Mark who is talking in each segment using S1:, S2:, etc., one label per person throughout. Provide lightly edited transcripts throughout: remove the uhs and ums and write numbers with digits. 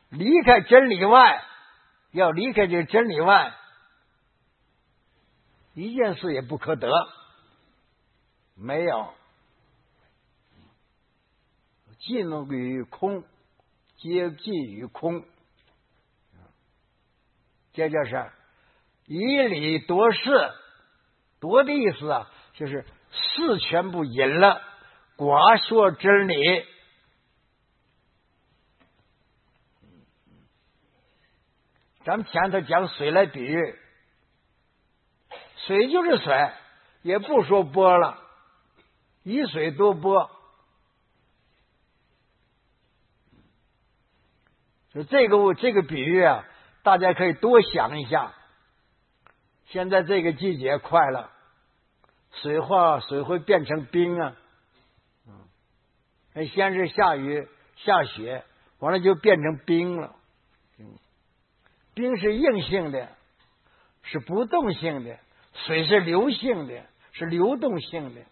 S1: 离开真理外，要离开这个真理外，一件事也不可得，没有。尽于空，皆尽于空。这就是以理夺事，夺的意思啊，就是事全部隐了，寡说真理。咱们前头讲水来比喻，水就是水，也不说波了，以水夺波。就这个比喻啊，大家可以多想一下。现在这个季节快了，水会变成冰啊，先是下雨下雪，完了就变成冰了。冰是硬性的，是不动性的；水是流性的，是流动性的。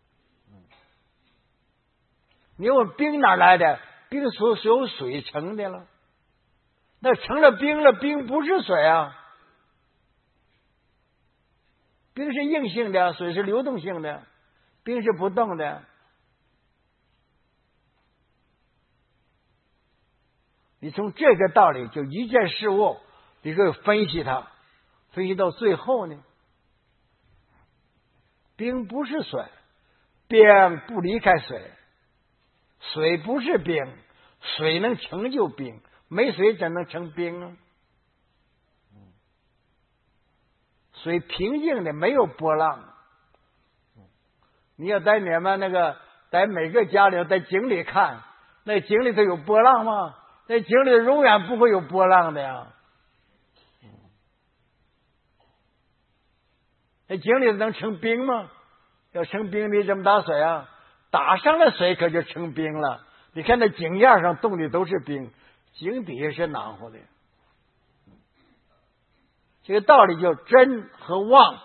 S1: 你问冰哪来的？冰是由水成的了，那成了冰了，冰不是水啊。冰是硬性的，水是流动性的，冰是不动的。你从这个道理，就一件事物，你可以分析它，分析到最后呢，冰不是水，冰不离开水，水不是冰，水能成就冰，没水怎能成冰啊？水平静的，没有波浪。你要在你们在每个家里，在井里看，那井里头有波浪吗？那井里永远不会有波浪的呀。那井里能成冰吗？要成冰，你怎么打水啊？打上了水可就成冰了。你看那井沿上冻的都是冰，井底下是暖和的。这个道理就真和妄。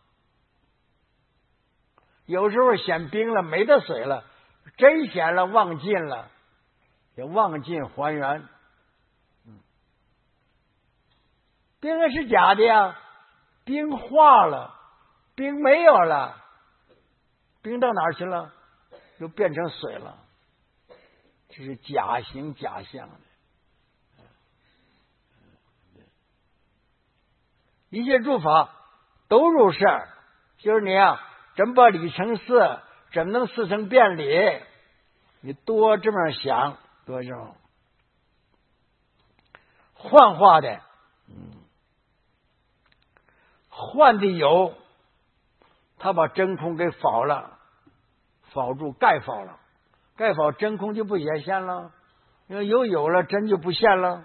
S1: 有时候显冰了，没得水了，真显了，妄尽了，也妄尽还原。冰是假的呀，冰化了，冰没有了，冰到哪儿去了？又变成水了，这是假形假相的。一切诸法都入世，就是你啊，怎么把理成事，怎么能事成变理？你多这么想，多这么幻化的，幻的有，他把真空给否了，否住盖否了，盖否真空就不显现了，因为有了，真就不现了。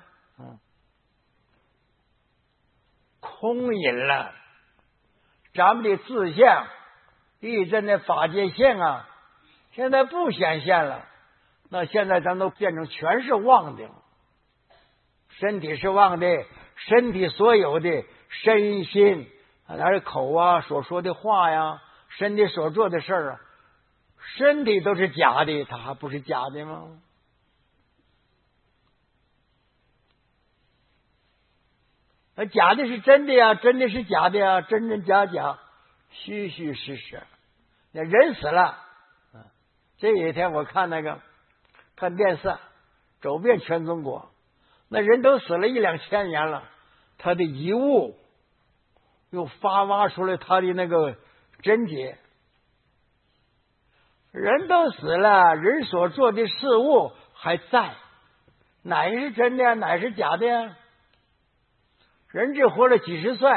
S1: 空隐了，咱们的自相一真的法界性啊，现在不显现了，那现在咱都变成全是妄的了。身体是妄的，身体所有的身心，还是口啊所说的话呀，身体所做的事儿啊，身体都是假的，它还不是假的吗？假的是真的呀，真的是假的呀，真真假假，虚虚实实。那人死了，这一天我看看电视，走遍全中国，那人都死了1、2千年了，他的遗物又挖出来他的那个真解。人都死了，人所做的事物还在，哪是真的呀，哪是假的呀？人只活了几十岁，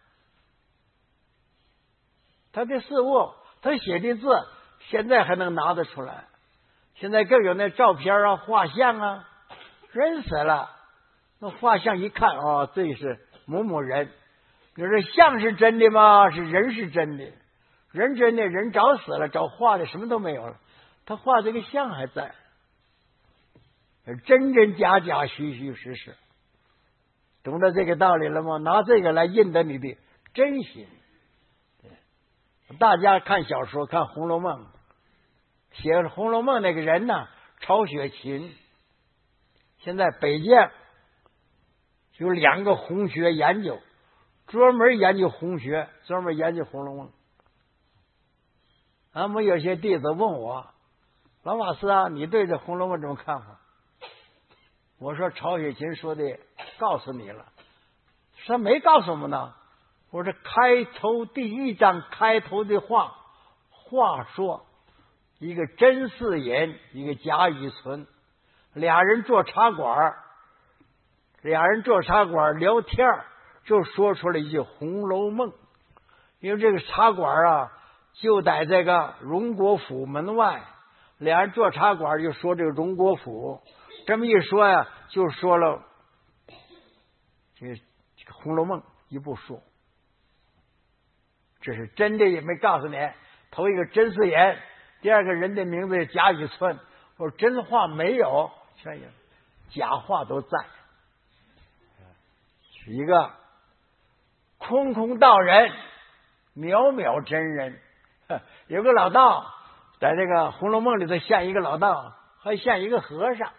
S1: 他的事物，他写的字，现在还能拿得出来。现在更有那照片啊、画像啊，人死了，那画像一看，哦，这是某某人。你说像是真的吗？是人是真的，人真的，人早死了，早画的什么都没有了，他画这个像还在，真真假假，虚虚实实。懂得这个道理了吗？拿这个来印得你的真心。大家看小说，看《红楼梦》，写《红楼梦》那个人呢，曹雪芹。现在北京有2个红学研究，专门研究红学，专门研究《红楼梦》。俺们有些弟子问我，老法师啊，你对这《红楼梦》怎么看法？我说曹雪芹说的告诉你了，他没告诉我们呢。我说开头第1章开头的话说一个甄士隐，一个贾雨村，俩人坐茶馆聊天，就说出了一句《红楼梦》。因为这个茶馆啊就在这个荣国府门外，俩人坐茶馆就说这个荣国府，这么一说呀，就说了这个《红楼梦》一部书。这是真的也没告诉你，头一个甄士隐，第2个人的名字贾雨村。我说真话没有，全有，假话都在。是一个空空道人，渺渺真人。有个老道在这个《红楼梦》里头现一个老道，还现一个和尚。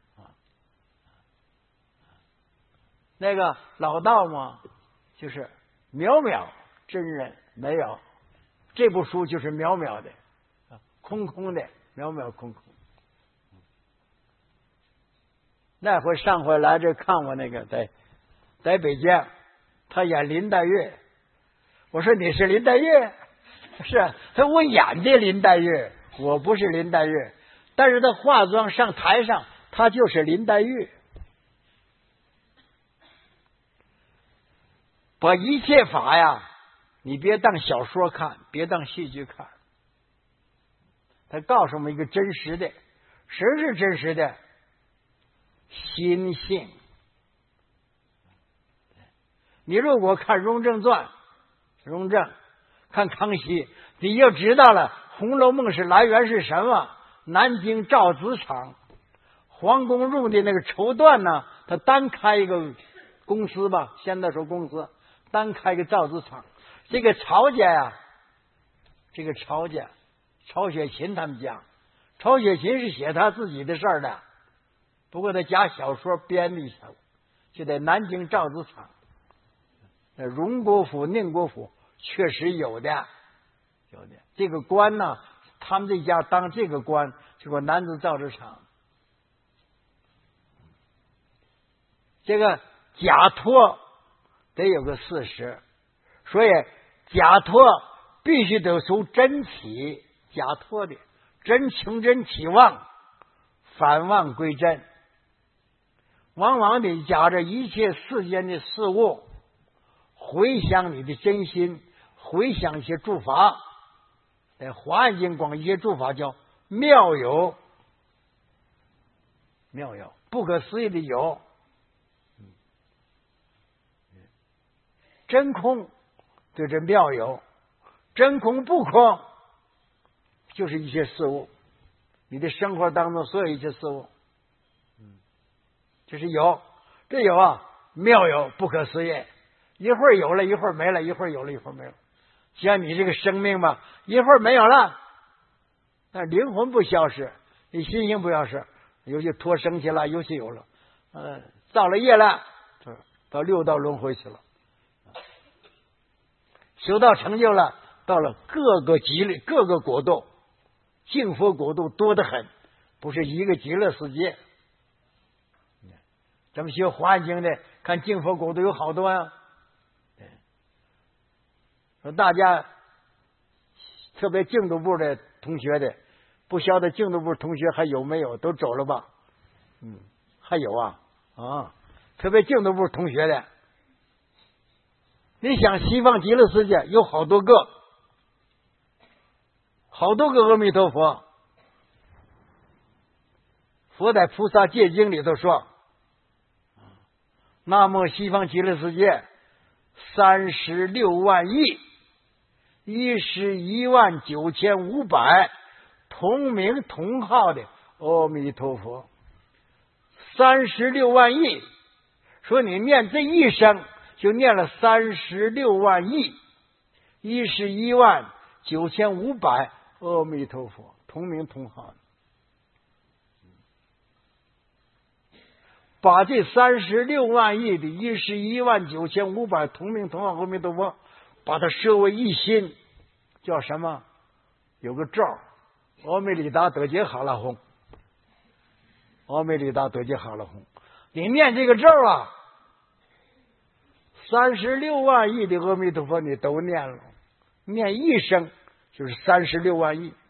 S1: 那个老道嘛，就是渺渺真人，没有。这部书就是渺渺的，空空的，渺渺空空。那回上回来这看我那个在北京，他演林黛玉。我说你是林黛玉？是，他我演的林黛玉，我不是林黛玉，但是他化妆上台上，他就是林黛玉。把一切法呀，你别当小说看，别当戏剧看。他告诉我们一个真实的，谁是真实的？心性。你如果看《雍正传》，雍正看康熙，你就知道了《红楼梦》是来源是什么。南京赵子厂皇宫用的那个绸缎呢，他单开一个公司吧，现在说公司单开一个赵子厂。这个曹家呀，曹雪芹他们家，曹雪芹是写他自己的事儿的，不过他假小说编的一下，就在南京赵子厂。荣国府、宁国府确实有的。这个官呢，他们这家当这个官，就说南京赵子厂。这个假托得有个事实，所以假托必须得从真起，假托的真情真起妄，反妄归真。往往得夹着一切世间的事物，回想你的真心，回想一些诸法。在华严经广一些诸法叫妙有，不可思议的有。真空就是妙有，真空不空就是一些事物，你的生活当中所有一些事物，就是有。这有啊，妙有，不可思议，一会儿有了一会儿没了，一会儿有了一会儿没了。像你这个生命吧，一会儿没有了，但灵魂不消失，你心性不消失，有些脱生去了，有些有了，造了业了，到六道轮回去了。修道成就了，到了各个极乐、各个国度，净佛国度多得很，不是一个极乐世界。咱们学华严经的，看净佛国度有好多呀。说大家特别净土部的同学的，不晓得净土部同学还有没有？都走了吧？还有啊，特别净土部同学的。你想西方极乐世界有好多个阿弥陀佛。佛在菩萨戒经里头说，那么西方极乐世界36万亿119,500同名同号的阿弥陀佛。36万亿，说你念这一生就念了36万亿119,500阿弥陀佛，同名同号。 把这36万亿的119,500同名同号阿弥陀佛，把它摄为一心，叫什么？有个咒，阿弥利达得杰哈拉吽，阿弥利达得杰哈拉吽。你念这个咒啊，36万亿的阿弥陀佛你都念了，念一声就是36万亿，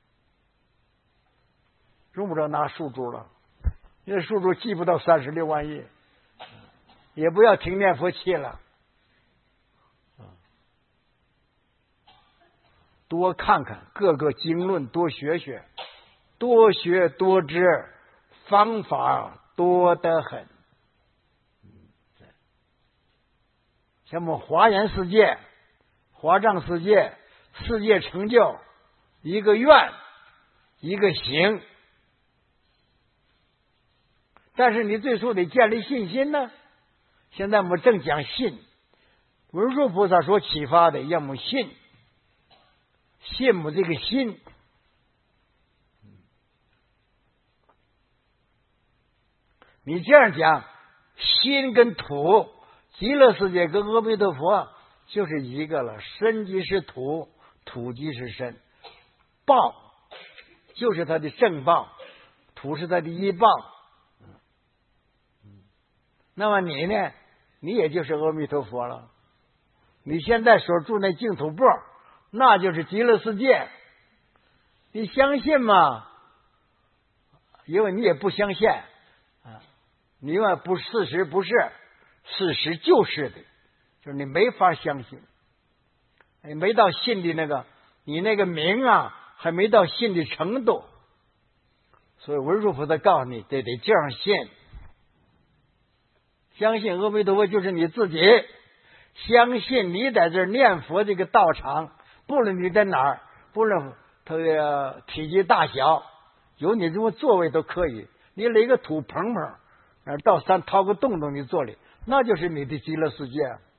S1: 用不着拿数珠了，因为数珠记不到36万亿，也不要听念佛器了，多看看各个经论，多学学，多学多知，方法多得很。像我们华严世界、华藏世界，世界成就一个愿，一个行。但是你最初得建立信心呢。现在我们正讲信，文殊菩萨所启发的，要么信，信我这个心。你这样讲，心跟土，极乐世界跟阿弥陀佛就是一个了。身即是土，土即是身，报就是他的正报，土是他的依报。那么你呢？你也就是阿弥陀佛了。你现在所住那净土钵，那就是极乐世界。你相信吗？因为你也不相信啊，你因为不事实不是，事实就是的，就是你没法相信，你没到信的那个，你那个名啊，还没到信的程度。所以文殊菩萨告诉你，得这样信。相信阿弥陀佛就是你自己，相信你在这念佛这个道场，不论你在哪儿，不论它的体积大小，有你这么座位都可以。你垒个土棚棚，到山掏个洞洞你坐里，那就是你的极乐世界。